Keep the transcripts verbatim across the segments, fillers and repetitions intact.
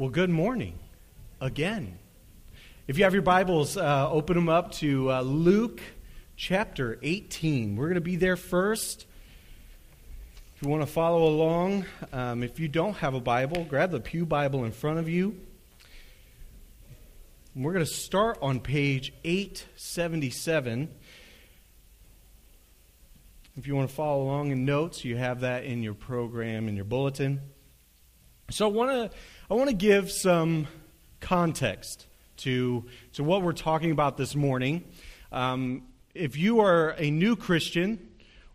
Well, good morning again. If you have your Bibles, uh, open them up to uh, Luke chapter eighteen. We're going to be there first. If you want to follow along, um, if you don't have a Bible, grab the Pew Bible in front of you. We're going to start on page eight seventy-seven. If you want to follow along in notes, you have that in your program, in your bulletin. So I want to I want to give some context to, to what we're talking about this morning. Um, if you are a new Christian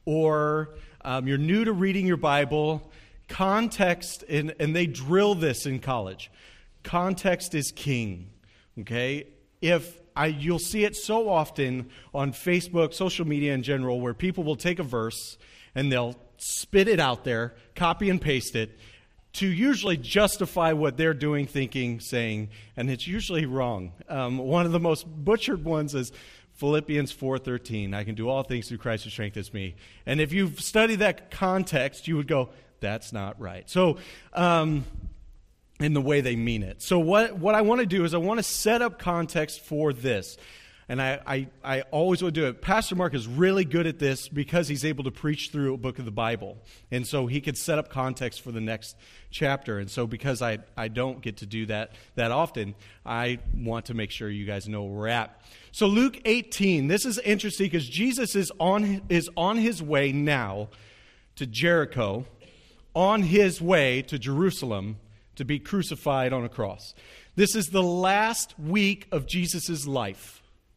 or um, you're new to reading your Bible, context, and, and they drill this in college, context is king, okay? If I, you'll see it so often on Facebook, social media in general, where people will take a verse and they'll spit it out there, copy and paste it, to usually justify what they're doing, thinking, saying, and it's usually wrong. Um, one of the most butchered ones is Philippians four thirteen. I can do all things through Christ who strengthens me. And if you've studied that context, you would go, that's not right. So, um, in the way they mean it. So what, what I want to do is I want to set up context for this. And I, I, I always would do it. Pastor Mark is really good at this because he's able to preach through a book of the Bible. And so he could set up context for the next chapter. And so because I, I don't get to do that that often, I want to make sure you guys know where we're at. So Luke eighteen, this is interesting because Jesus is on, is on his way now to Jericho, on his way to Jerusalem to be crucified on a cross. This is the last week of Jesus' life.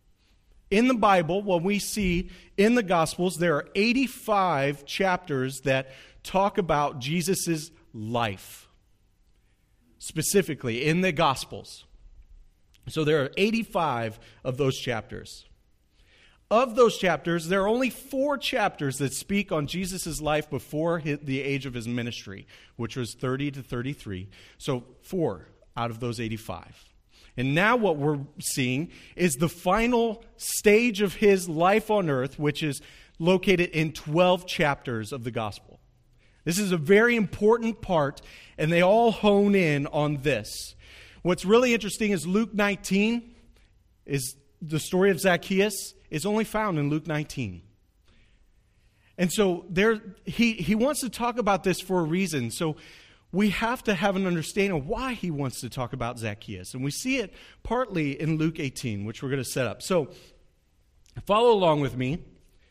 In the Bible, what we see in the Gospels, there are eighty-five chapters that talk about Jesus' life, specifically in the Gospels. So there are eighty-five of those chapters. Of those chapters, there are only four chapters that speak on Jesus' life before the age of his ministry, which was thirty to thirty-three. So four out of those eighty-five. And now what we're seeing is the final stage of his life on earth, which is located in twelve chapters of the gospel. This is a very important part, and they all hone in on this. What's really interesting is Luke nineteen, is the story of Zacchaeus, is only found in Luke nineteen. And so there, he, he wants to talk about this for a reason. So we have to have an understanding of why he wants to talk about Zacchaeus. And we see it partly in Luke eighteen, which we're going to set up. So follow along with me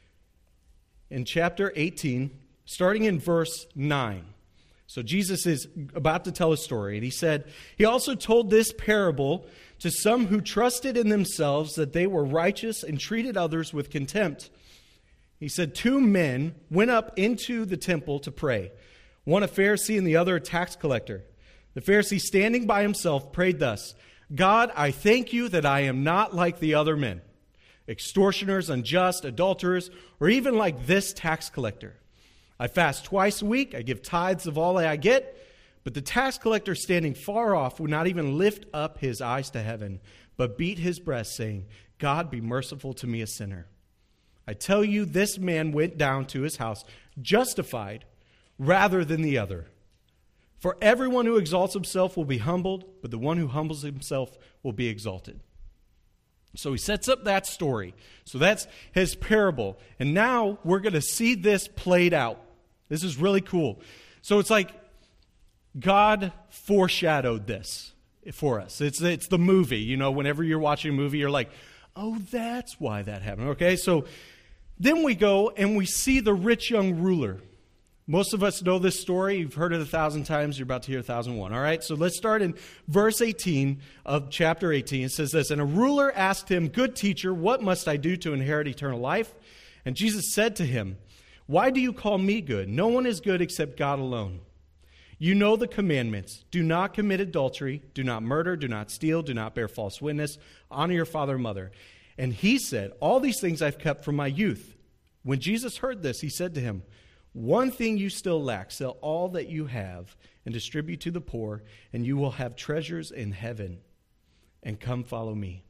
in chapter eighteen, starting in verse nine. So Jesus is about to tell a story. And he said, he also told this parable to some who trusted in themselves that they were righteous and treated others with contempt. He said, two men went up into the temple to pray, one a Pharisee and the other a tax collector. The Pharisee, standing by himself, prayed thus, God, I thank you that I am not like the other men, extortioners, unjust, adulterers, or even like this tax collector. I fast twice a week, I give tithes of all I get, but the tax collector, standing far off, would not even lift up his eyes to heaven, but beat his breast, saying, God, be merciful to me, a sinner. I tell you, this man went down to his house justified rather than the other. For everyone who exalts himself will be humbled, but the one who humbles himself will be exalted. So he sets up that story. So that's his parable. And now we're going to see this played out. This is really cool. So it's like God foreshadowed this for us. It's, it's the movie. You know, whenever you're watching a movie, you're like, oh, that's why that happened. Okay, so then we go and we see the rich young ruler. Most of us know this story. You've heard it a thousand times. You're about to hear a thousand one. All right, so let's start in verse eighteen of chapter eighteen. It says this, and a ruler asked him, good teacher, what must I do to inherit eternal life? And Jesus said to him, why do you call me good? No one is good except God alone. You know the commandments. Do not commit adultery. Do not murder. Do not steal. Do not bear false witness. Honor your father and mother. And he said, all these things I've kept from my youth. When Jesus heard this, he said to him, one thing you still lack, sell all that you have and distribute to the poor, and you will have treasures in heaven. And come follow me.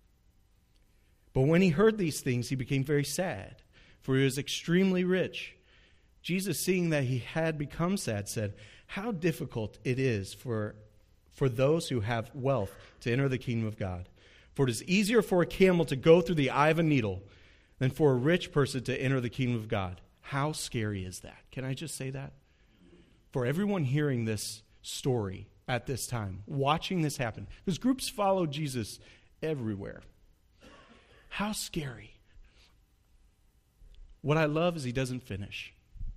But when he heard these things, he became very sad, for he was extremely rich. Jesus, seeing that he had become sad, said, how difficult it is for, for those who have wealth to enter the kingdom of God. For it is easier for a camel to go through the eye of a needle than for a rich person to enter the kingdom of God. How scary is that? Can I just say that? For everyone hearing this story at this time, watching this happen, because groups follow Jesus everywhere. How scary. What I love is he doesn't finish.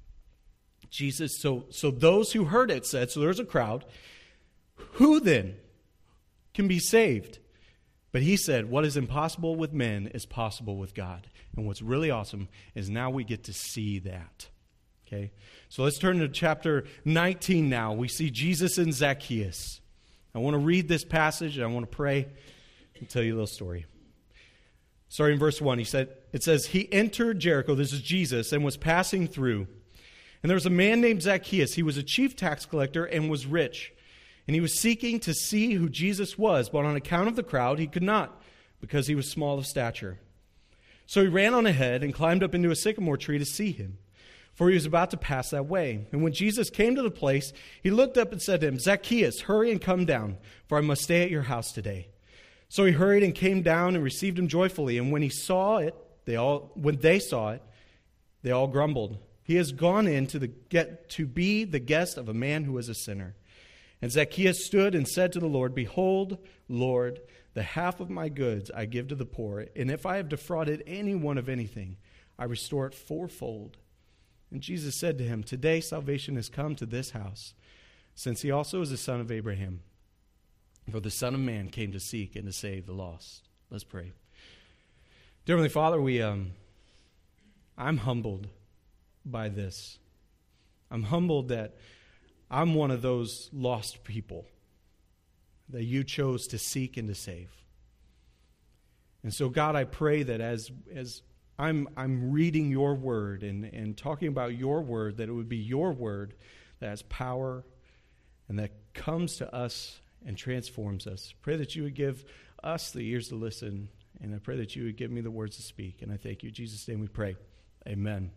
Jesus, so, so those who heard it said, so there's a crowd, who then can be saved? But he said, what is impossible with men is possible with God. And what's really awesome is now we get to see that. Okay? So let's turn to chapter nineteen now. We see Jesus and Zacchaeus. I want to read this passage, and I want to pray and tell you a little story. Starting in verse one, he said, it says, he entered Jericho, this is Jesus, and was passing through. And there was a man named Zacchaeus. He was a chief tax collector and was rich. And he was seeking to see who Jesus was, but on account of the crowd, he could not, because he was small of stature. So he ran on ahead and climbed up into a sycamore tree to see him, for he was about to pass that way. And when Jesus came to the place, he looked up and said to him, Zacchaeus, hurry and come down, for I must stay at your house today. So he hurried and came down and received him joyfully. And when he saw it, they all when they saw it, they all grumbled. He has gone in to the get to be the guest of a man who is a sinner. And Zacchaeus stood and said to the Lord, behold, Lord, the half of my goods I give to the poor, and if I have defrauded anyone of anything, I restore it fourfold. And Jesus said to him, today salvation has come to this house, since he also is a son of Abraham. For the Son of Man came to seek and to save the lost. Let's pray. Dear Heavenly Father, we um, I'm humbled by this. I'm humbled that I'm one of those lost people that you chose to seek and to save. And so, God, I pray that as as I'm I'm reading your word and, and talking about your word, that it would be your word that has power and that comes to us and transforms us. Pray that you would give us the ears to listen, and I pray that you would give me the words to speak. And I thank you. In Jesus' name we pray. Amen.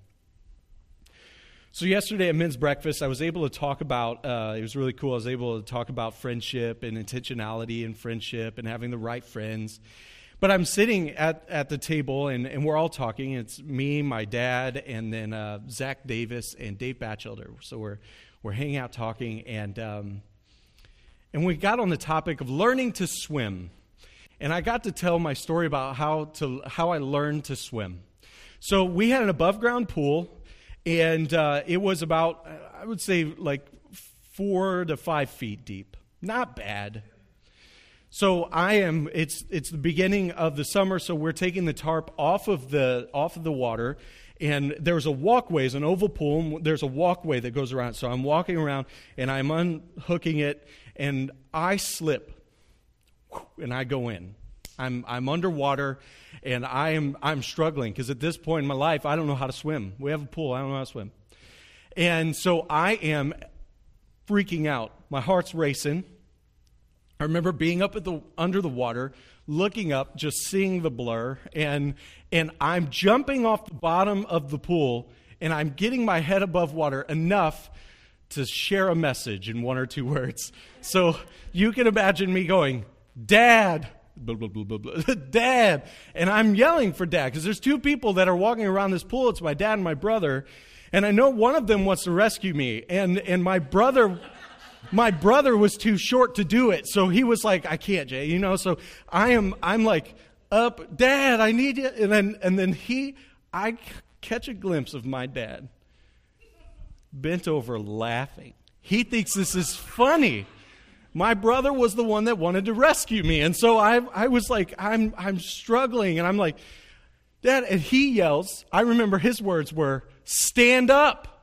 So yesterday at men's breakfast, I was able to talk about, uh, it was really cool, I was able to talk about friendship and intentionality in friendship and having the right friends. But I'm sitting at, at the table, and, and we're all talking. It's me, my dad, and then uh, Zach Davis and Dave Batchelder. So we're we're hanging out talking, and um, and we got on the topic of learning to swim. And I got to tell my story about how to how I learned to swim. So we had an above-ground pool. And uh, it was about, I would say, like four to five feet deep. Not bad. So I am. It's it's the beginning of the summer, so we're taking the tarp off of the off of the water, and there's a walkway, it's an oval pool. And there's a walkway that goes around. So I'm walking around, and I'm unhooking it, and I slip, and I go in. I'm I'm underwater, and I am I'm struggling because at this point in my life I don't know how to swim. We have a pool, I don't know how to swim, and so I am freaking out. My heart's racing. I remember being up at the under the water, looking up, just seeing the blur, and and I'm jumping off the bottom of the pool, and I'm getting my head above water enough to share a message in one or two words. So you can imagine me going, Dad. Blah, blah, blah, blah, blah. Dad. And I'm yelling for Dad because there's two people that are walking around this pool. It's my dad and my brother. And I know one of them wants to rescue me. And and my brother my brother was too short to do it. So he was like, I can't, Jay. You know, so I am I'm like, up, Dad, I need you. And then and then he I catch a glimpse of my dad bent over laughing. He thinks this is funny. My brother was the one that wanted to rescue me. And so I I was like, I'm I'm struggling. And I'm like, Dad, and he yells, I remember his words were, stand up.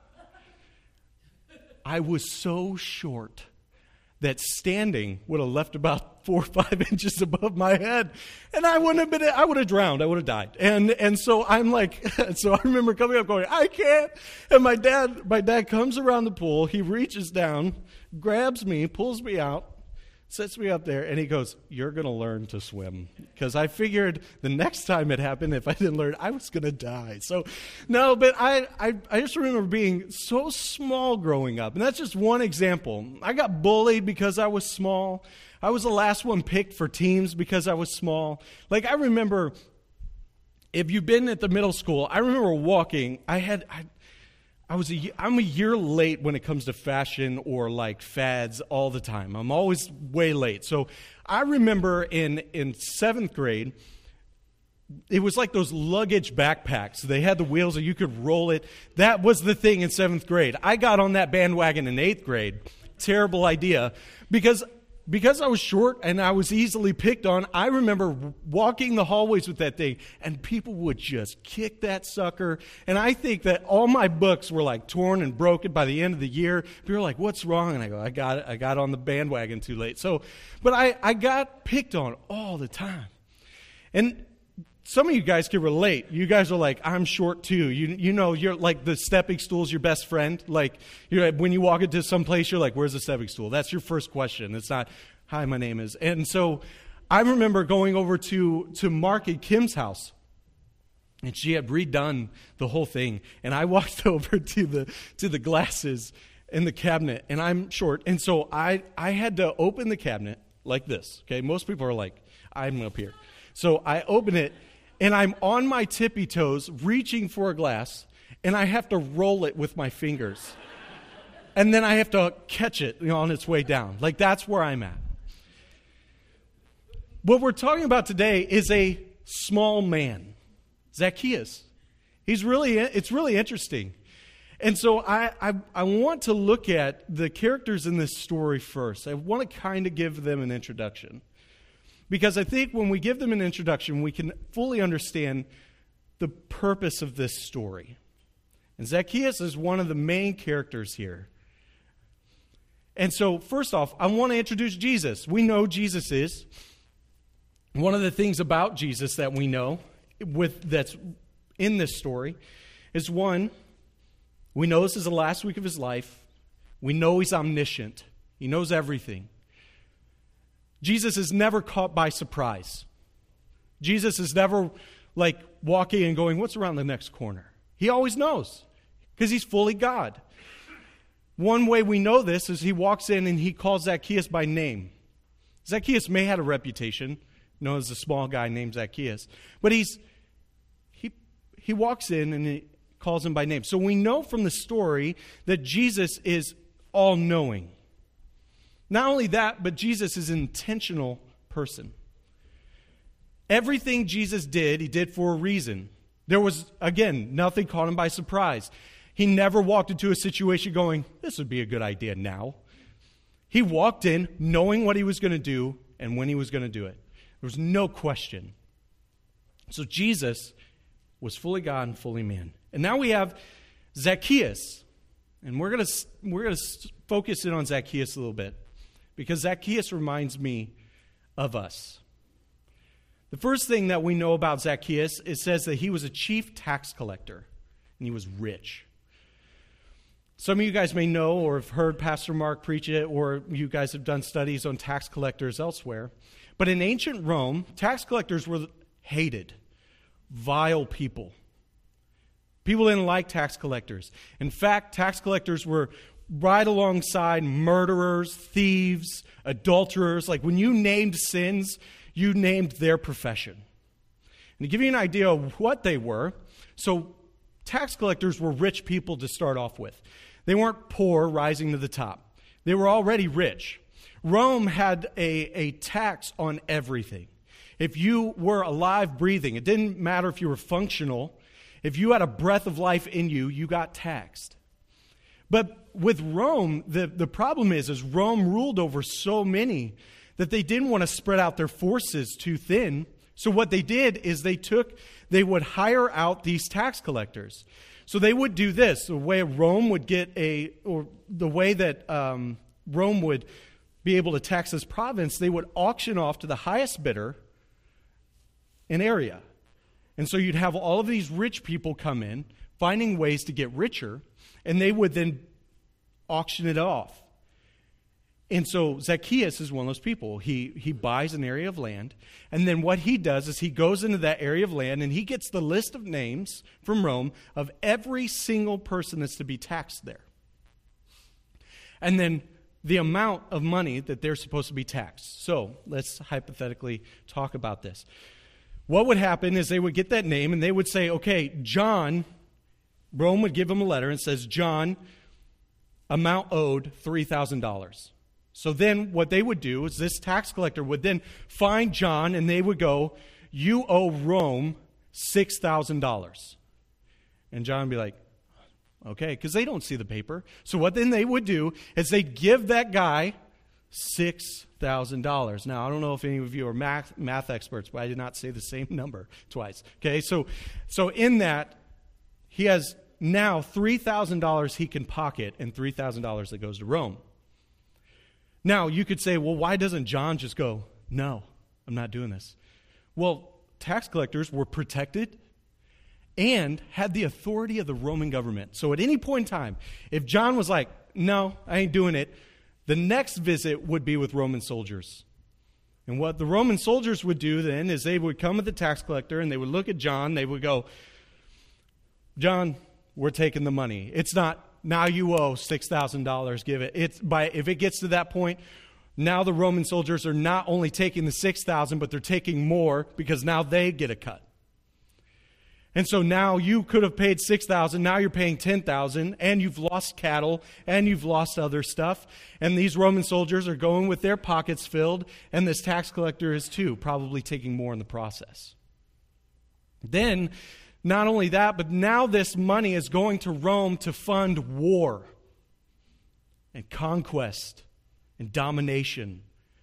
I was so short that standing would have left about four or five inches above my head. And I wouldn't have been, I would have drowned. I would have died. And and so I'm like, so I remember coming up going, I can't. And my dad, my dad comes around the pool. He reaches down, grabs me, pulls me out, sets me up there, and he goes, "You're going to learn to swim." Because I figured the next time it happened, if I didn't learn, I was going to die. So, no, but I, I, I just remember being so small growing up. And that's just one example. I got bullied because I was small. I was the last one picked for teams because I was small. Like, I remember, if you've been at the middle school, I remember walking, I had... I, I was a, I'm a year late when it comes to fashion or like fads all the time. I'm always way late. So I remember in, in seventh grade, it was like those luggage backpacks. They had the wheels and you could roll it. That was the thing in seventh grade. I got on that bandwagon in eighth grade. Terrible idea. Because Because I was short and I was easily picked on, I remember walking the hallways with that thing, and people would just kick that sucker. And I think that all my books were like torn and broken by the end of the year. People were like, "What's wrong?" And I go, I got it. I got on the bandwagon too late. So, but I, I got picked on all the time. And some of you guys can relate. You guys are like, "I'm short too." You you know, you're like the stepping stool's your best friend. Like, you're, when you walk into some place, you're like, "Where's the stepping stool?" That's your first question. It's not, "Hi, my name is." And so I remember going over to, to Mark and Kim's house, and she had redone the whole thing. And I walked over to the to the glasses in the cabinet, and I'm short. And so I, I had to open the cabinet like this. Okay, most people are like, "I'm up here." So I open it, and I'm on my tippy toes reaching for a glass, and I have to roll it with my fingers. And then I have to catch it, you know, on its way down. Like, that's where I'm at. What we're talking about today is a small man, Zacchaeus. He's really, it's really interesting. And so I, I, I want to look at the characters in this story first. I want to kind of give them an introduction. Because I think when we give them an introduction, we can fully understand the purpose of this story. And Zacchaeus is one of the main characters here. And so, first off, I want to introduce Jesus. We know Jesus is. One of the things about Jesus that we know with that's in this story is, one, we know this is the last week of his life. We know he's omniscient. He knows everything. Jesus is never caught by surprise. Jesus is never like walking and going, "What's around the next corner?" He always knows because he's fully God. One way we know this is he walks in and he calls Zacchaeus by name. Zacchaeus may have a reputation, known as a small guy named Zacchaeus, but he's he he walks in and he calls him by name. So we know from the story that Jesus is all-knowing. Not only that, but Jesus is an intentional person. Everything Jesus did, he did for a reason. There was, again, nothing caught him by surprise. He never walked into a situation going, "This would be a good idea now." He walked in knowing what he was going to do and when he was going to do it. There was no question. So Jesus was fully God and fully man. And now we have Zacchaeus. And we're going to we're going to focus in on Zacchaeus a little bit, because Zacchaeus reminds me of us. The first thing that we know about Zacchaeus, it says that he was a chief tax collector, and he was rich. Some of you guys may know or have heard Pastor Mark preach it, or you guys have done studies on tax collectors elsewhere. But in ancient Rome, tax collectors were hated, vile people. People didn't like tax collectors. In fact, tax collectors were right alongside murderers, thieves, adulterers. Like, when you named sins, you named their profession. And to give you an idea of what they were, so tax collectors were rich people to start off with. They weren't poor rising to the top. They were already rich. Rome had a, a tax on everything. If you were alive, breathing, it didn't matter if you were functional. If you had a breath of life in you, you got taxed. But with Rome, the, the problem is, is Rome ruled over so many that they didn't want to spread out their forces too thin. So what they did is they took, they would hire out these tax collectors. So they would do this. The way Rome would get a, or the way that um, Rome would be able to tax this province, they would auction off to the highest bidder an area. And so you'd have all of these rich people come in, finding ways to get richer, and they would then auction it off. And so Zacchaeus is one of those people. He he buys an area of land, and then what he does is he goes into that area of land and he gets the list of names from Rome of every single person that's to be taxed there. And then the amount of money that they're supposed to be taxed. So let's hypothetically talk about this. What would happen is they would get that name and they would say, okay, John, Rome would give him a letter and says, John, amount owed three thousand dollars. So then what they would do is this tax collector would then find John and they would go, you owe Rome six thousand dollars. And John would be like, okay, because they don't see the paper. So what then they would do is they'd give that guy six thousand dollars. Now, I don't know if any of you are math, math experts, but I did not say the same number twice. Okay, so so in that, he has now three thousand dollars he can pocket and three thousand dollars that goes to Rome. Now, you could say, well, why doesn't John just go, no, I'm not doing this? Well, tax collectors were protected and had the authority of the Roman government. So at any point in time, if John was like, no, I ain't doing it, the next visit would be with Roman soldiers. And what the Roman soldiers would do then is they would come at the tax collector and they would look at John. They would go, John, we're taking the money. It's not, now you owe six thousand dollars, give it. It's by if it gets to that point, now the Roman soldiers are not only taking the six thousand dollars, but they're taking more because now they get a cut. And so now you could have paid six thousand dollars, now you're paying ten thousand dollars, and you've lost cattle, and you've lost other stuff. And these Roman soldiers are going with their pockets filled, and this tax collector is too, probably taking more in the process. Then, not only that, but now this money is going to Rome to fund war and conquest and domination.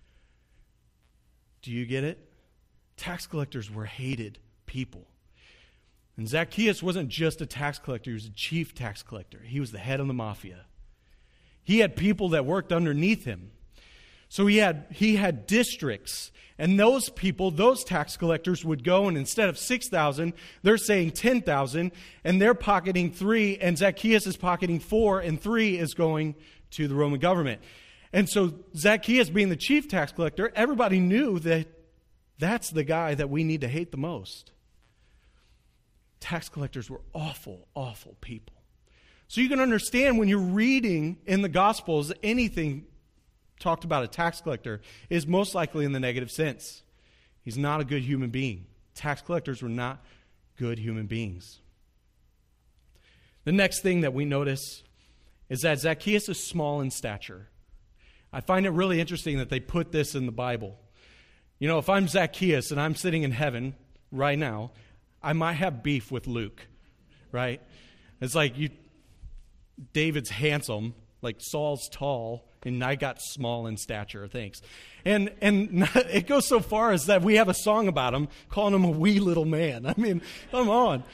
Do you get it? Tax collectors were hated people. And Zacchaeus wasn't just a tax collector, he was a chief tax collector. He was the head of the mafia. He had people that worked underneath him. So he had he had districts, and those people, those tax collectors would go, and instead of six thousand, they're saying ten thousand, and they're pocketing three, and Zacchaeus is pocketing four, and three is going to the Roman government. And so Zacchaeus being the chief tax collector, everybody knew that that's the guy that we need to hate the most. Tax collectors were awful, awful people. So you can understand when you're reading in the Gospels, anything talked about a tax collector is most likely in the negative sense. He's not a good human being. Tax collectors were not good human beings. The next thing that we notice is that Zacchaeus is small in stature. I find it really interesting that they put this in the Bible. You know, if I'm Zacchaeus and I'm sitting in heaven right now, I might have beef with Luke, right? It's like you, David's handsome, like Saul's tall, and I got small in stature, thanks. And and it goes so far as that we have a song about him, calling him a wee little man. I mean, come on.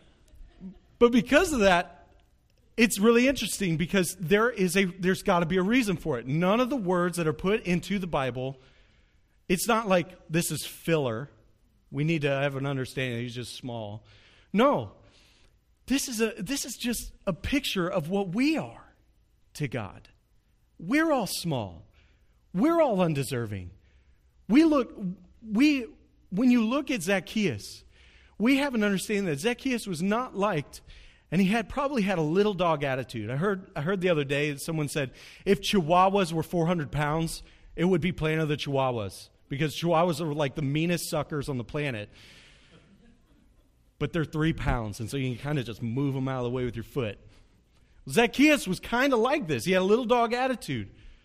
But because of that, it's really interesting because there is a there's got to be a reason for it. None of the words that are put into the Bible, it's not like this is filler. We need to have an understanding that he's just small. No. This is a this is just a picture of what we are to God. We're all small. We're all undeserving. We look we when you look at Zacchaeus, we have an understanding that Zacchaeus was not liked, and he had probably had a little dog attitude. I heard I heard the other day that someone said if Chihuahuas were four hundred pounds, it would be Planet of the Chihuahuas, because Chihuahuas are like the meanest suckers on the planet. But they're three pounds, and so you can kind of just move them out of the way with your foot. Zacchaeus was kind of like this. He had a little dog attitude.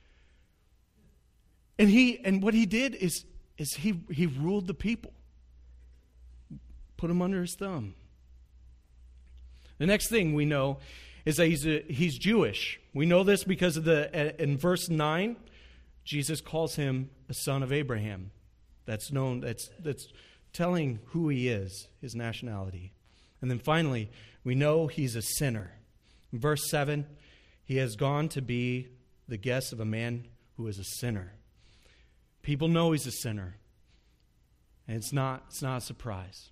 And he and what he did is, is he, he ruled the people. Put them under his thumb. The next thing we know is that he's, a, he's Jewish. We know this because of the in verse nine, Jesus calls him a son of Abraham. That's known, that's that's telling who he is, his nationality. And then finally, we know he's a sinner. In verse seven, he has gone to be the guest of a man who is a sinner. People know he's a sinner. And it's not, it's not a surprise.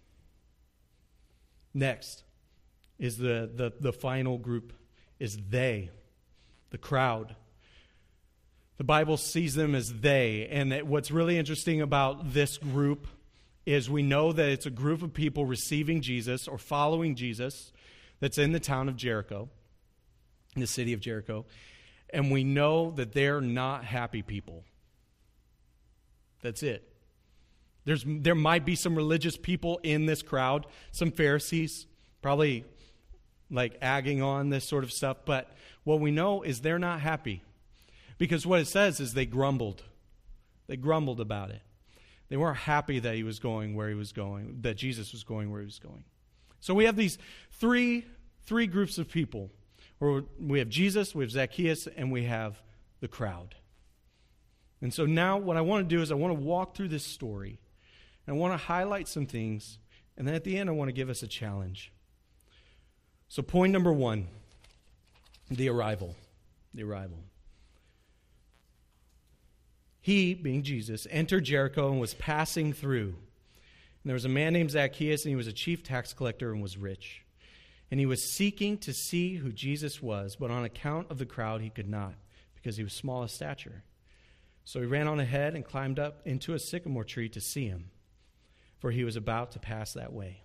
Next is the, the, the final group is they, the crowd. The Bible sees them as they. And what's really interesting about this group is we know that it's a group of people receiving Jesus or following Jesus that's in the town of Jericho, in the city of Jericho. And we know that they're not happy people. That's it. There's, there might be some religious people in this crowd, some Pharisees, probably like agging on this sort of stuff. But what we know is they're not happy. Because what it says is they grumbled. They grumbled about it. They weren't happy that he was going where he was going, that Jesus was going where he was going. So we have these three, three groups of people. Where we have Jesus, we have Zacchaeus, and we have the crowd. And so now what I want to do is I want to walk through this story. And I want to highlight some things. And then at the end, I want to give us a challenge. So point number one, the arrival. The arrival. He, being Jesus, entered Jericho and was passing through. And there was a man named Zacchaeus, and he was a chief tax collector and was rich. And he was seeking to see who Jesus was, but on account of the crowd he could not, because he was small of stature. So he ran on ahead and climbed up into a sycamore tree to see him, for he was about to pass that way.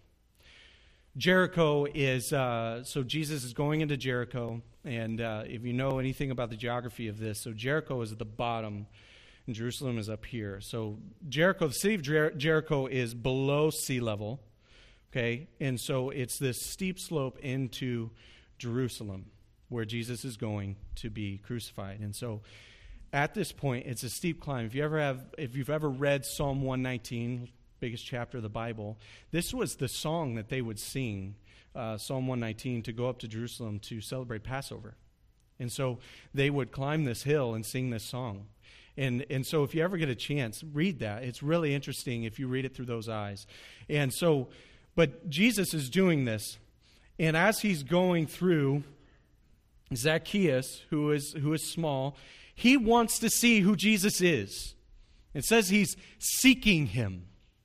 Jericho is, uh, so Jesus is going into Jericho, and uh, if you know anything about the geography of this, so Jericho is at the bottom, and Jerusalem is up here. So Jericho, the city of Jer- Jericho is below sea level, okay? And so it's this steep slope into Jerusalem where Jesus is going to be crucified. And so at this point, it's a steep climb. If you ever have, if you've ever read Psalm one nineteen, biggest chapter of the Bible, this was the song that they would sing, uh, Psalm one nineteen, to go up to Jerusalem to celebrate Passover. And so they would climb this hill and sing this song. And and so if you ever get a chance, read that. It's really interesting if you read it through those eyes. And so, but Jesus is doing this. And as he's going through, Zacchaeus, who is who is small, he wants to see who Jesus is. It says he's seeking him.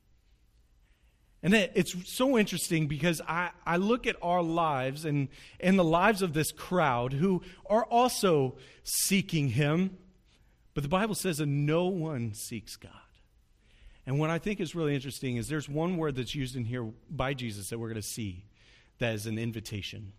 And it's so interesting because I, I look at our lives and, and the lives of this crowd who are also seeking him. But the Bible says that no one seeks God. And what I think is really interesting is there's one word that's used in here by Jesus that we're going to see that is an invitation.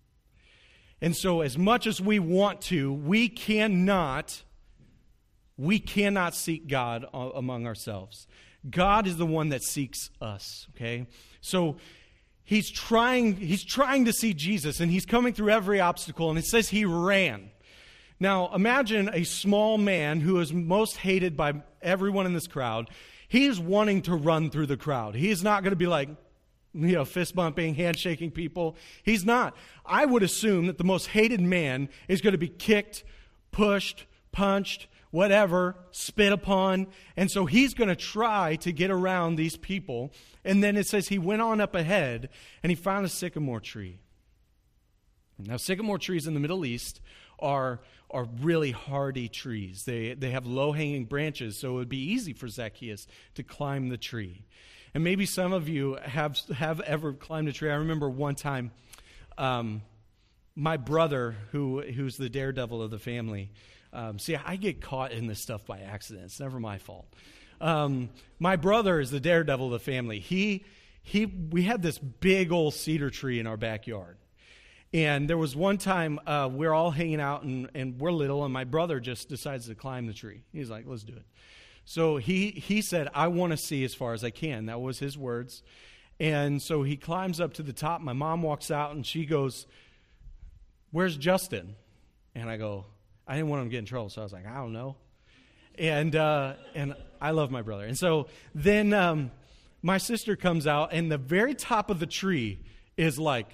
And so as much as we want to, we cannot, we cannot seek God among ourselves. God is the one that seeks us, okay? So he's trying, he's trying to see Jesus, and he's coming through every obstacle, and it says he ran. Now, imagine a small man who is most hated by everyone in this crowd. He is wanting to run through the crowd. He is not going to be like, you know, fist bumping, handshaking people. He's not. I would assume that the most hated man is going to be kicked, pushed, punched, whatever, spit upon. And so he's going to try to get around these people. And then it says he went on up ahead and he found a sycamore tree. Now, sycamore trees in the Middle East are are really hardy trees. They they have low-hanging branches, so it would be easy for Zacchaeus to climb the tree. And maybe some of you have have ever climbed a tree. I remember one time, um, my brother, who who's the daredevil of the family. Um, see, I get caught in this stuff by accident. It's never my fault. Um, my brother is the daredevil of the family. He he. We had this big old cedar tree in our backyard. And there was one time uh, we're all hanging out, and, and we're little, and my brother just decides to climb the tree. He's like, let's do it. So he, he said, I want to see as far as I can. That was his words. And so he climbs up to the top. My mom walks out, and she goes, where's Justin? And I go, I didn't want him to get in trouble, so I was like, I don't know. And uh, and I love my brother. And so then um, my sister comes out, and the very top of the tree is like,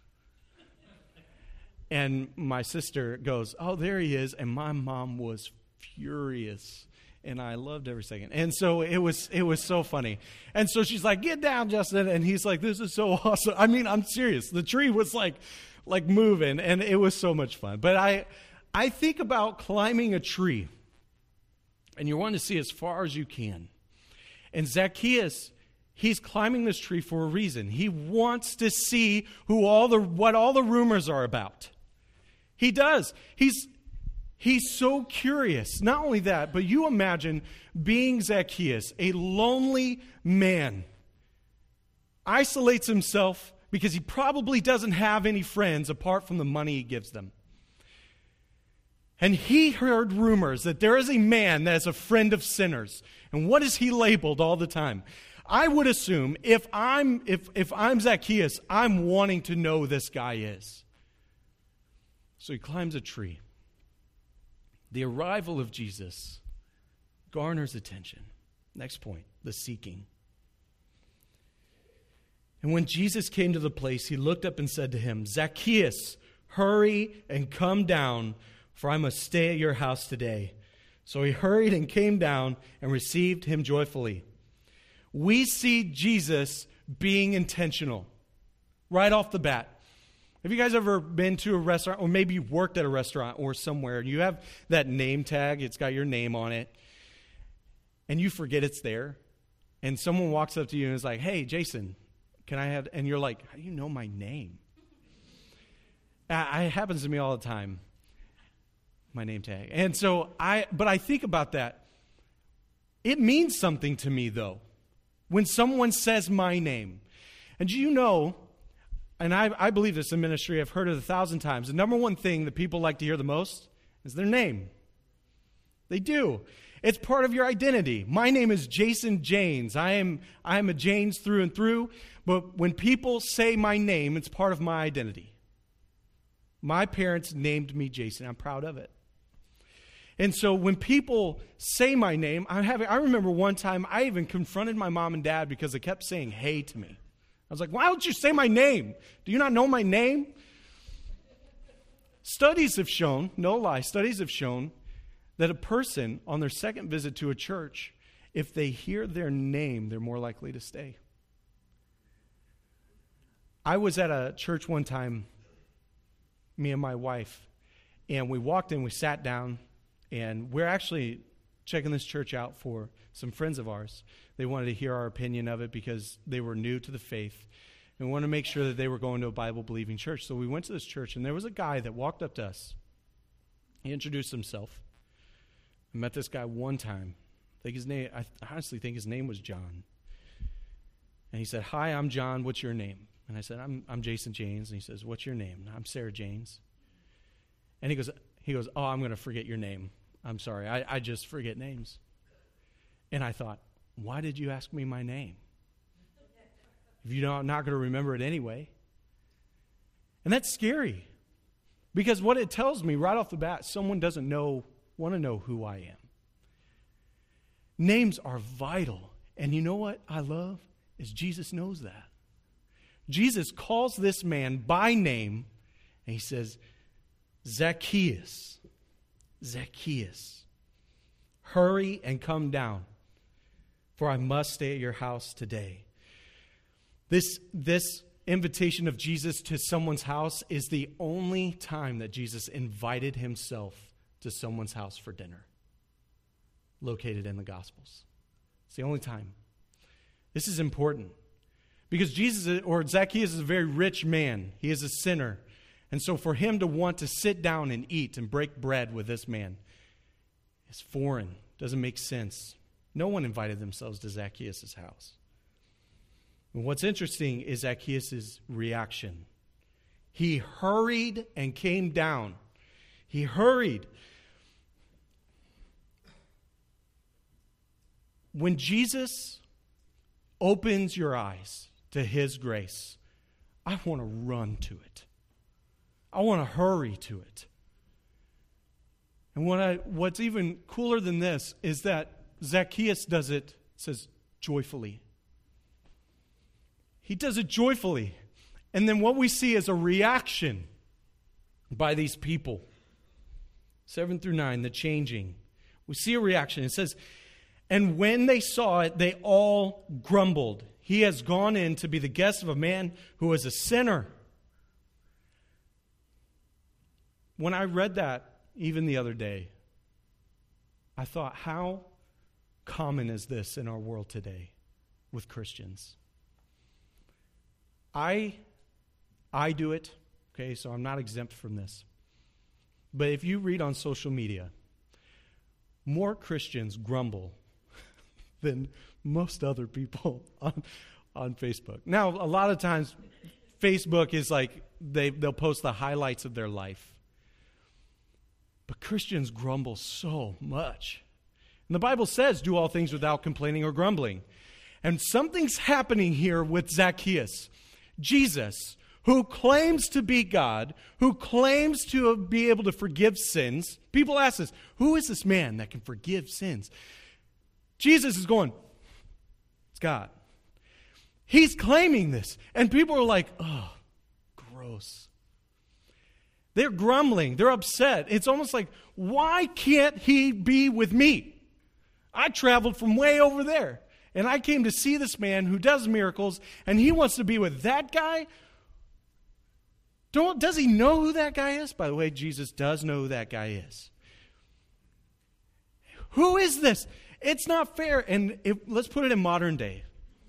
and my sister goes, oh, there he is. And my mom was furious. And I loved every second. And so it was it was so funny. And so she's like, get down, Justin. And he's like, this is so awesome. I mean, I'm serious. The tree was like like moving. And it was so much fun. But I I think about climbing a tree. And you want to see as far as you can. And Zacchaeus, he's climbing this tree for a reason. He wants to see who all the what all the rumors are about. He does. He's He's so curious. Not only that, but you imagine being Zacchaeus, a lonely man, isolates himself because he probably doesn't have any friends apart from the money he gives them. And he heard rumors that there is a man that is a friend of sinners. And what is he labeled all the time? I would assume if I'm if if I'm Zacchaeus, I'm wanting to know who this guy is. So he climbs a tree. The arrival of Jesus garners attention. Next point, the seeking. And when Jesus came to the place, he looked up and said to him, Zacchaeus, hurry and come down, for I must stay at your house today. So he hurried and came down and received him joyfully. We see Jesus being intentional right off the bat. Have you guys ever been to a restaurant, or maybe you've worked at a restaurant or somewhere, and you have that name tag, it's got your name on it, and you forget it's there, and someone walks up to you and is like, hey, Jason, can I have, and you're like, how do you know my name? Uh, it happens to me all the time, my name tag. And so I, but I think about that. It means something to me, though, when someone says my name. And do you know, and I, I believe this in ministry, I've heard it a thousand times, the number one thing that people like to hear the most is their name. They do. It's part of your identity. My name is Jason Janes. I am I am a Janes through and through, but when people say my name, it's part of my identity. My parents named me Jason. I'm proud of it. And so when people say my name, I'm having, I remember one time I even confronted my mom and dad because they kept saying hey to me. I was like, why don't you say my name? Do you not know my name? Studies have shown, no lie, studies have shown that a person on their second visit to a church, if they hear their name, they're more likely to stay. I was at a church one time, me and my wife, and we walked in, we sat down, and we're actually checking this church out for some friends of ours. They wanted to hear our opinion of it because they were new to the faith and wanted to make sure that they were going to a Bible-believing church. So we went to this church, and there was a guy that walked up to us. He introduced himself. I met this guy one time. I think his name, I honestly think his name was John. And he said, hi, I'm John. What's your name? And I said, I'm I'm Jason Janes. And he says, what's your name? I'm Sarah Janes. And he goes, he goes, oh, I'm going to forget your name. I'm sorry. I, I just forget names. And I thought, why did you ask me my name? If you're not going to remember it anyway. And that's scary. Because what it tells me right off the bat, someone doesn't know, want to know who I am. Names are vital. And you know what I love? Is Jesus knows that. Jesus calls this man by name, and he says, Zacchaeus, Zacchaeus, hurry and come down, for I must stay at your house today. This, this invitation of Jesus to someone's house is the only time that Jesus invited himself to someone's house for dinner, located in the Gospels. It's the only time. This is important because Jesus, or Zacchaeus, is a very rich man. He is a sinner. And so for him to want to sit down and eat and break bread with this man is foreign, doesn't make sense. No one invited themselves to Zacchaeus' house. And what's interesting is Zacchaeus' reaction. He hurried and came down. He hurried. When Jesus opens your eyes to his grace, I want to run to it. I want to hurry to it. And what I, what's even cooler than this is that Zacchaeus does it, it says, joyfully. He does it joyfully. And then what we see is a reaction by these people. Seven through nine, the changing. We see a reaction. It says, and when they saw it, they all grumbled. He has gone in to be the guest of a man who is a sinner. When I read that, even the other day, I thought, how common is this in our world today with Christians? I, I do it, okay, so I'm not exempt from this. But if you read on social media, more Christians grumble than most other people on, on Facebook. Now, a lot of times, Facebook is like they, they'll post the highlights of their life. But Christians grumble so much. And the Bible says, do all things without complaining or grumbling. And something's happening here with Zacchaeus. Jesus, who claims to be God, who claims to be able to forgive sins. People ask us, who is this man that can forgive sins? Jesus is going, it's God. He's claiming this. And people are like, oh, gross. They're grumbling. They're upset. It's almost like, why can't he be with me? I traveled from way over there. And I came to see this man who does miracles, and he wants to be with that guy? Don't, does he know who that guy is? By the way, Jesus does know who that guy is. Who is this? It's not fair. And if, let's put it in modern day.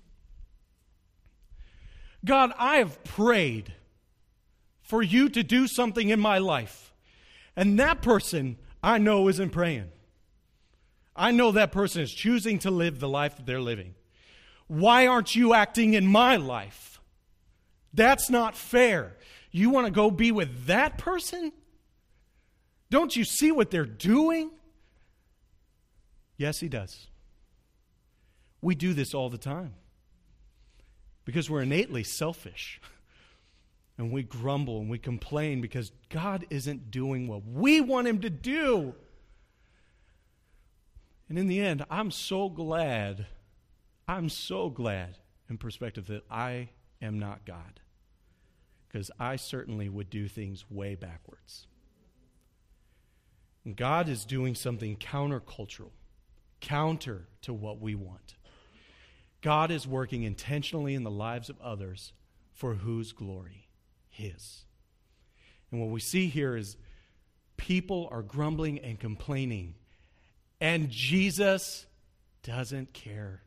God, I have prayed for you to do something in my life. And that person I know isn't praying. I know that person is choosing to live the life that they're living. Why aren't you acting in my life? That's not fair. You want to go be with that person? Don't you see what they're doing? Yes, he does. We do this all the time because we're innately selfish. And we grumble and we complain because God isn't doing what we want him to do. And in the end, I'm so glad, I'm so glad in perspective that I am not God. Because I certainly would do things way backwards. And God is doing something countercultural, counter to what we want. God is working intentionally in the lives of others for whose glory? His. And what we see here is people are grumbling and complaining, and Jesus doesn't care.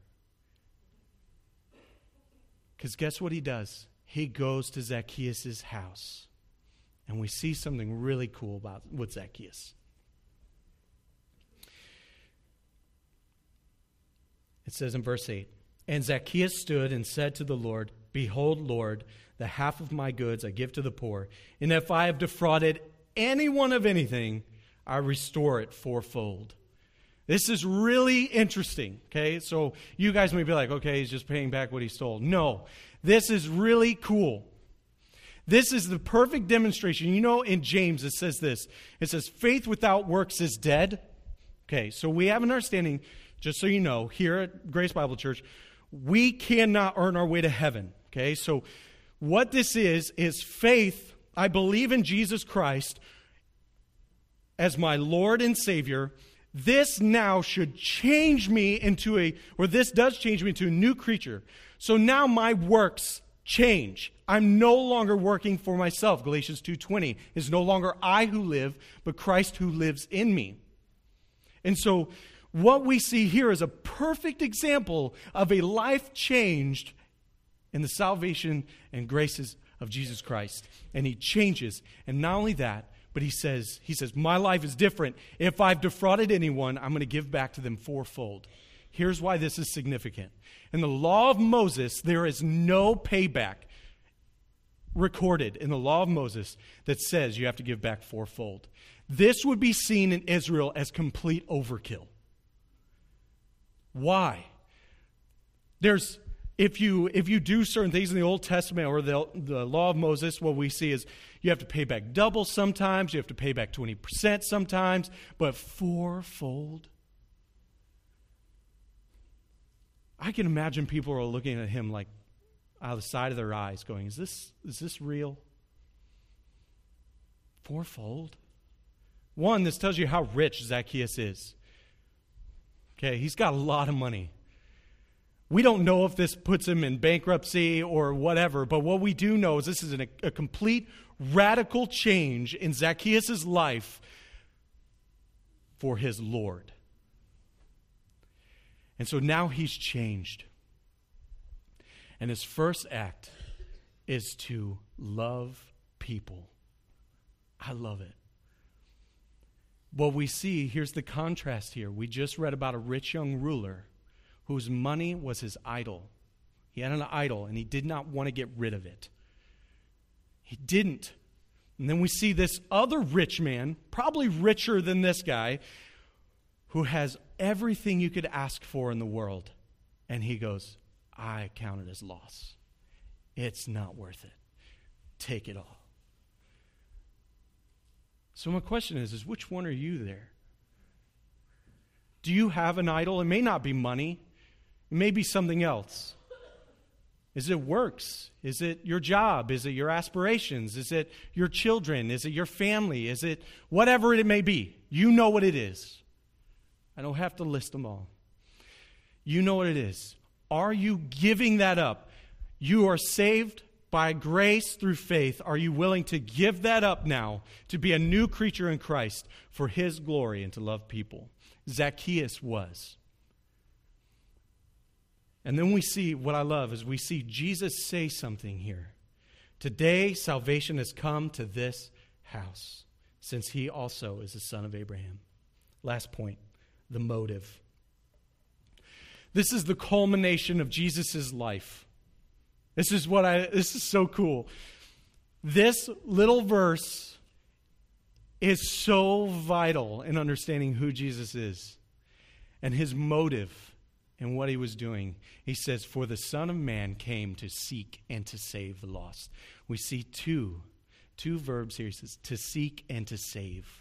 Because guess what he does? He goes to Zacchaeus' house. And we see something really cool about with Zacchaeus. It says in verse eight, and Zacchaeus stood and said to the Lord, behold, Lord, the half of my goods I give to the poor, and if I have defrauded anyone of anything, I restore it fourfold. This is really interesting, okay? So you guys may be like, okay, he's just paying back what he stole. No, this is really cool. This is the perfect demonstration. You know, in James it says this. It says, faith without works is dead. Okay, so we have an understanding, just so you know, here at Grace Bible Church, we cannot earn our way to heaven, okay? So what this is, is faith. I believe in Jesus Christ as my Lord and Savior. This now should change me into a, or this does change me into a new creature. So now my works change. I'm no longer working for myself. Galatians two twenty is no longer I who live, but Christ who lives in me. And so what we see here is a perfect example of a life changed in the salvation and graces of Jesus Christ. And he changes. And not only that, but he says, he says, my life is different. If I've defrauded anyone, I'm going to give back to them fourfold. Here's why this is significant. In the law of Moses, there is no payback recorded in the law of Moses that says you have to give back fourfold. This would be seen in Israel as complete overkill. Why? There's If you if you do certain things in the Old Testament or the, the law of Moses, what we see is you have to pay back double sometimes, you have to pay back twenty percent sometimes, but fourfold? I can imagine people are looking at him like out of the side of their eyes going, is this is this real? Fourfold? One, this tells you how rich Zacchaeus is. Okay, he's got a lot of money. We don't know if this puts him in bankruptcy or whatever, but what we do know is this is an, a complete radical change in Zacchaeus' life for his Lord. And so now he's changed. And his first act is to love people. I love it. What we see, here's the contrast here. We just read about a rich young ruler whose money was his idol. He had an idol, and he did not want to get rid of it. He didn't. And then we see this other rich man, probably richer than this guy, who has everything you could ask for in the world. And he goes, I count it as loss. It's not worth it. Take it all. So my question is, is which one are you there? Do you have an idol? It may not be money. It may be something else. Is it works? Is it your job? Is it your aspirations? Is it your children? Is it your family? Is it whatever it may be? You know what it is. I don't have to list them all. You know what it is. Are you giving that up? You are saved by grace through faith. Are you willing to give that up now to be a new creature in Christ for His glory and to love people? Zacchaeus was. And then we see, what I love is we see Jesus say something here. Today salvation has come to this house, since he also is the son of Abraham. Last point, the motive. This is the culmination of Jesus' life. This is what I, this is so cool. This little verse is so vital in understanding who Jesus is and his motive and what he was doing. He says, for the Son of Man came to seek and to save the lost. We see two, two verbs here. He says, to seek and to save.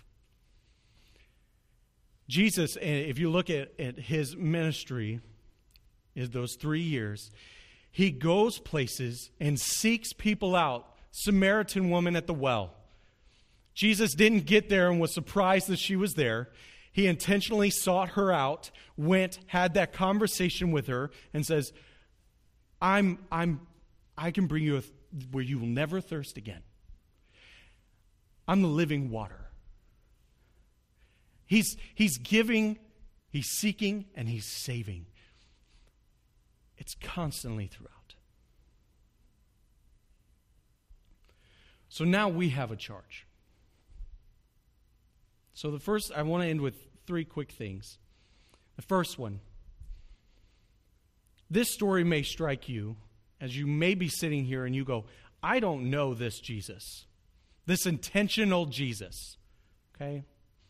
Jesus, if you look at, at his ministry, is those three years, he goes places and seeks people out. Samaritan woman at the well. Jesus didn't get there and was surprised that she was there. He intentionally sought her out, went, had that conversation with her, and says, I'm, I'm, I can bring you a, where you will never thirst again. I'm the living water. He's, he's giving, he's seeking, and he's saving. It's constantly throughout. So now we have a charge. So the first, I want to end with three quick things. The first one, this story may strike you as you may be sitting here and you go, I don't know this Jesus, this intentional Jesus, okay?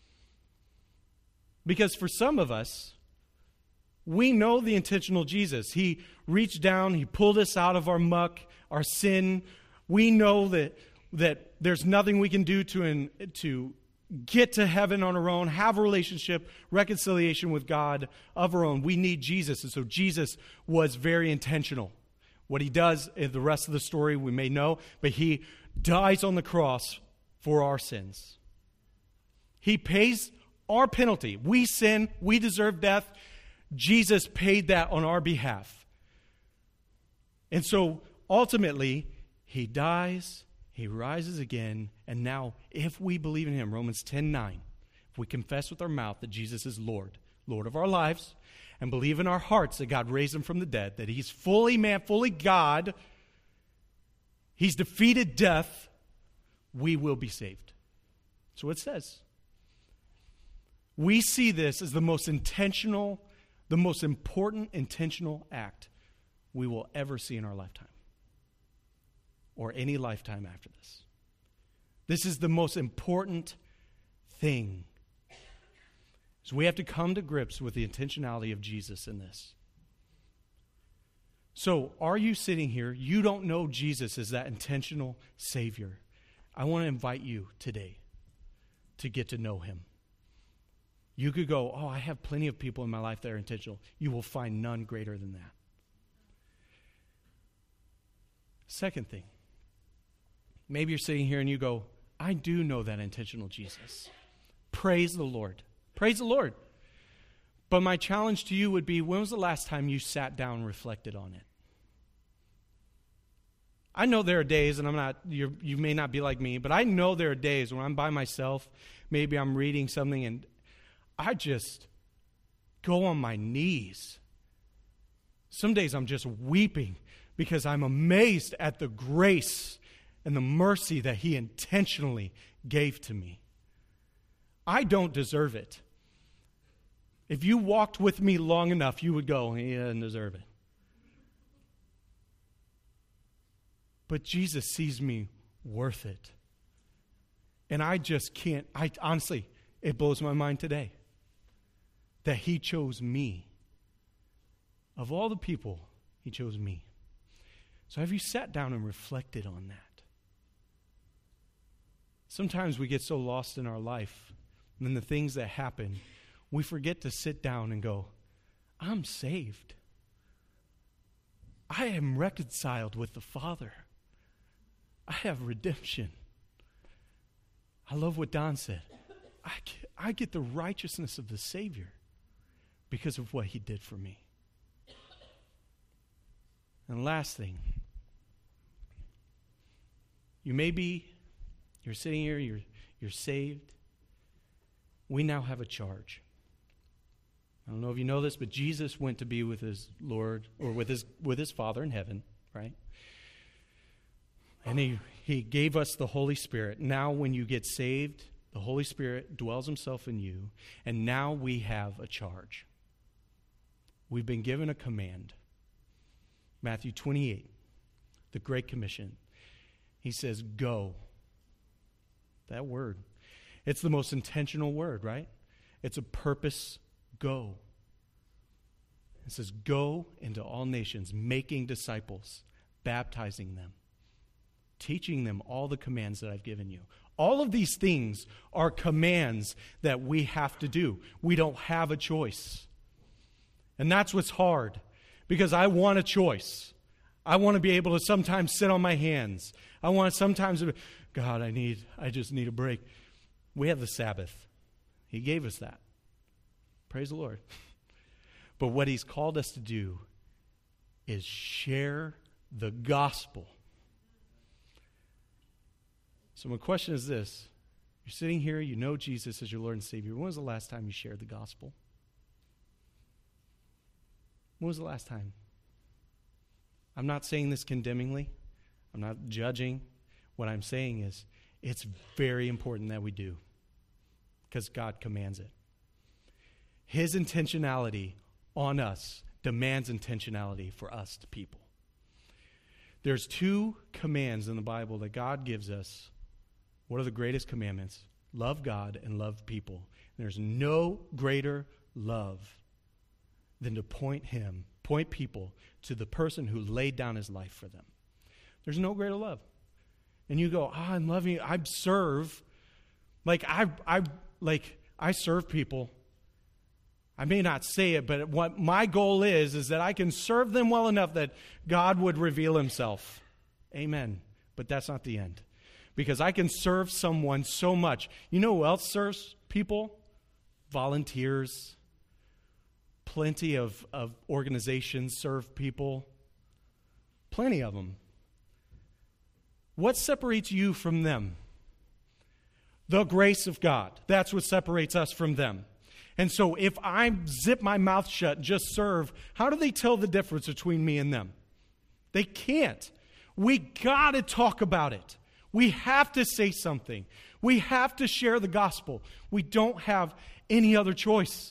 Because for some of us, we know the intentional Jesus. He reached down, he pulled us out of our muck, our sin. We know that, that there's nothing we can do to, to get to heaven on our own, have a relationship, reconciliation with God of our own. We need Jesus. And so Jesus was very intentional. What he does in the rest of the story we may know, but he dies on the cross for our sins. He pays our penalty. We sin, we deserve death. Jesus paid that on our behalf. And so ultimately, he dies, he rises again, and now if we believe in him, Romans ten nine, if we confess with our mouth that Jesus is Lord, Lord of our lives, and believe in our hearts that God raised him from the dead, that he's fully man, fully God, he's defeated death, we will be saved. That's what it says. We see this as the most intentional, the most important intentional act we will ever see in our lifetime. Or any lifetime after this. This is the most important thing. So we have to come to grips with the intentionality of Jesus in this. So are you sitting here, you don't know Jesus as that intentional Savior. I want to invite you today to get to know him. You could go, oh, I have plenty of people in my life that are intentional. You will find none greater than that. Second thing. Maybe you're sitting here and you go, I do know that intentional Jesus. Praise the Lord. Praise the Lord. But my challenge to you would be, when was the last time you sat down and reflected on it? I know there are days, and I'm not, you're, you may not be like me, but I know there are days when I'm by myself, maybe I'm reading something, and I just go on my knees. Some days I'm just weeping because I'm amazed at the grace and the mercy that he intentionally gave to me. I don't deserve it. If you walked with me long enough, you would go, he doesn't deserve it. But Jesus sees me worth it. And I just can't, I honestly, it blows my mind today that he chose me. Of all the people, he chose me. So have you sat down and reflected on that? Sometimes we get so lost in our life and in the things that happen, we forget to sit down and go, I'm saved. I am reconciled with the Father. I have redemption. I love what Don said. I get, I get the righteousness of the Savior because of what he did for me. And last thing, you may be, you're sitting here, you're, you're saved. We now have a charge. I don't know if you know this, but Jesus went to be with his Lord, or with his with his Father in heaven, right? And he, he gave us the Holy Spirit. Now when you get saved, the Holy Spirit dwells himself in you, and now we have a charge. We've been given a command. Matthew twenty-eight, the Great Commission. He says, go. That word. It's the most intentional word, right? It's a purpose, go. It says, go into all nations, making disciples, baptizing them, teaching them all the commands that I've given you. All of these things are commands that we have to do. We don't have a choice. And that's what's hard, because I want a choice. I want to be able to sometimes sit on my hands. I want to sometimes, God, I need, I just need a break. We have the Sabbath. He gave us that. Praise the Lord. But what he's called us to do is share the gospel. So my question is this. You're sitting here, you know Jesus as your Lord and Savior. When was the last time you shared the gospel? When was the last time? I'm not saying this condemningly. I'm not judging. What I'm saying is it's very important that we do, because God commands it. His intentionality on us demands intentionality for us to people. There's two commands in the Bible that God gives us. What are the greatest commandments? Love God and love people. And there's no greater love than to point him, point people to the person who laid down his life for them. There's no greater love. And you go, oh, I'm loving you. I serve. Like, I, I, like, I serve people. I may not say it, but what my goal is, is that I can serve them well enough that God would reveal himself. Amen. But that's not the end. Because I can serve someone so much. You know who else serves people? Volunteers. Plenty of, of organizations serve people. Plenty of them. What separates you from them? The grace of God. That's what separates us from them. And so if I zip my mouth shut, just serve, how do they tell the difference between me and them? They can't. We got to talk about it. We have to say something. We have to share the gospel. We don't have any other choice.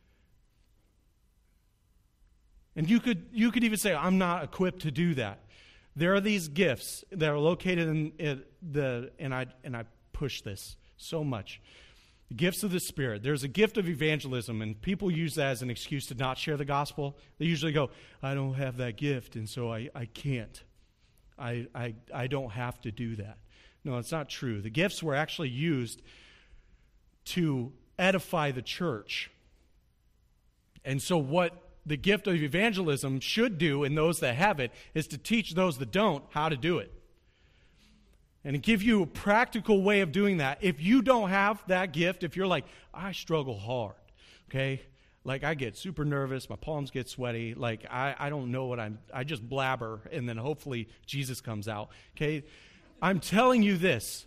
And you could you could even say, I'm not equipped to do that. There are these gifts that are located in, in the, and I and I push this so much. The gifts of the Spirit. There's a gift of evangelism, and people use that as an excuse to not share the gospel. They usually go, I don't have that gift, and so I, I can't. I, I I don't have to do that. No, it's not true. The gifts were actually used to edify the church. And so what the gift of evangelism should do in those that have it is to teach those that don't how to do it. And to give you a practical way of doing that. If you don't have that gift, if you're like, I struggle hard, okay? Like, I get super nervous, my palms get sweaty, like, I, I don't know what I'm, I just blabber, and then hopefully Jesus comes out, okay? I'm telling you this.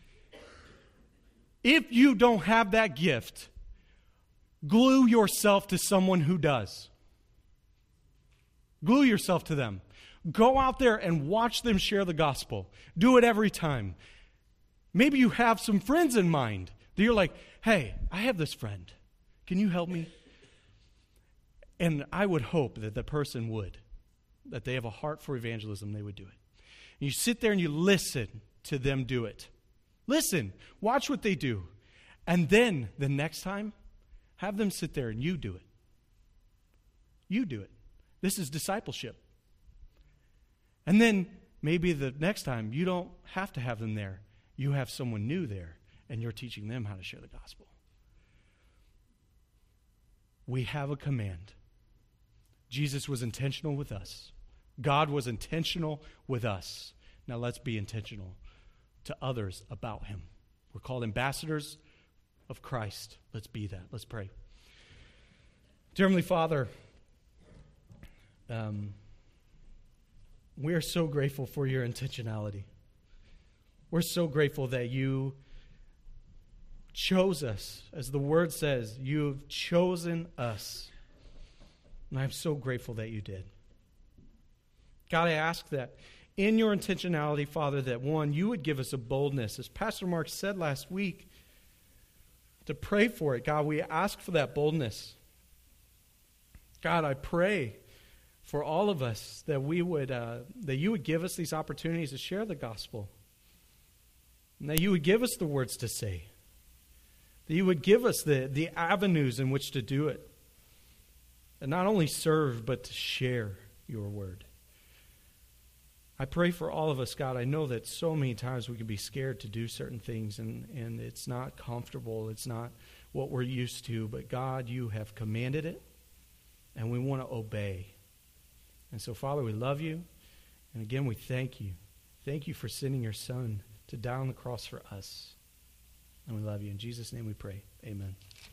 If you don't have that gift, glue yourself to someone who does. Glue yourself to them. Go out there and watch them share the gospel. Do it every time. Maybe you have some friends in mind That you're like, hey, I have this friend. Can you help me? And I would hope that the person would, that they have a heart for evangelism, they would do it. And you sit there and you listen to them do it. Listen, watch what they do. And then the next time, have them sit there and you do it. You do it. This is discipleship. And then maybe the next time you don't have to have them there. You have someone new there and you're teaching them how to share the gospel. We have a command. Jesus was intentional with us. God was intentional with us. Now let's be intentional to others about him. We're called ambassadors of Christ. Let's be that. Let's pray. Dear Heavenly Father, um, we are so grateful for your intentionality. We're so grateful that you chose us. As the word says, you've chosen us. And I'm so grateful that you did. God, I ask that in your intentionality, Father, that one, you would give us a boldness, as Pastor Mark said last week, to pray for it. God, we ask for that boldness. God, I pray for all of us that we would, uh, that you would give us these opportunities to share the gospel, and that you would give us the words to say, that you would give us the, the avenues in which to do it, and not only serve, but to share your word. I pray for all of us, God. I know that so many times we can be scared to do certain things, and, and it's not comfortable. It's not what we're used to. But God, you have commanded it, and we want to obey. And so, Father, we love you. And again, we thank you. Thank you for sending your Son to die on the cross for us. And we love you. In Jesus' name we pray. Amen.